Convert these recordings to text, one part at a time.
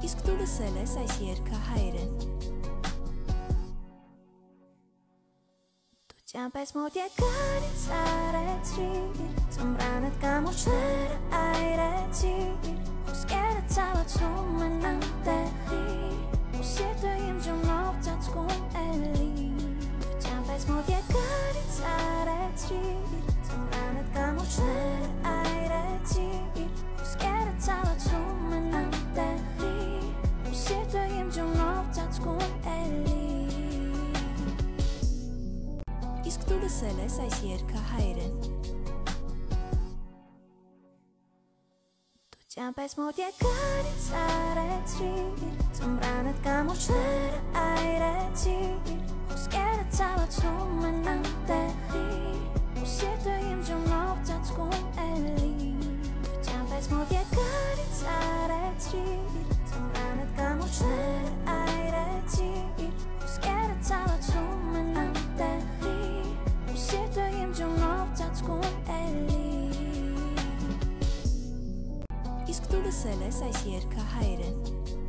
իսկ դու լսել ես այս երգը հայերեն։ Դու ճամպես մոտ եկար ինձ արեցիր, ծմրանդ կամուրջները այրեցիր, խոսքերը ցավացում են անտեղի, ու սիրտը իմ ջունով ծածկում էլի։ Դու ճամպես մոտ եկար ինձ արեցիր, ծմրանդ կամուրջները այրեցիր, խոսքերը ցավացում են անտեղի, ու սիրտը իմ ջունով ծածկում էլի։ Իսկ դու լսել ես այս երգը հայերեն։ Դու ճամպես մոտ եկար ինձ արեցիր, ծմրանդ կամուրջները այրեցիր, խոսքերը ցավացում են անտեղի, ու սիրտը իմ ջունով ծածկում էլի։ Դու ճամպես մոտ եկար ինձ արեցիր, ծմրանդ կամուրջները այրեցիր, խոսքերը ցավացում են անտեղի, ու սիրտը իմ ջունով ծածկում էլի։ Իսկ դու լսել ես այս երգը հայերեն։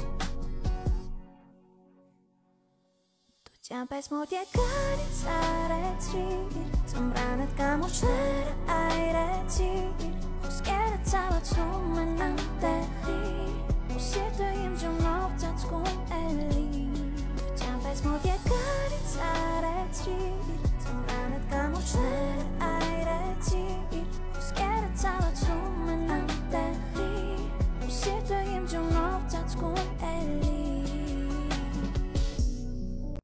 Դու ճամպես մոտ եկար ինձ արեցիր, ծմրանդ կամուրջները այրեցիր, խոսքերը ցավացում են անտեղի, ու սիրտը իմ ջունով ծածկում էլի։ Դու ճամպես մոտ եկար ինձ արեցիր,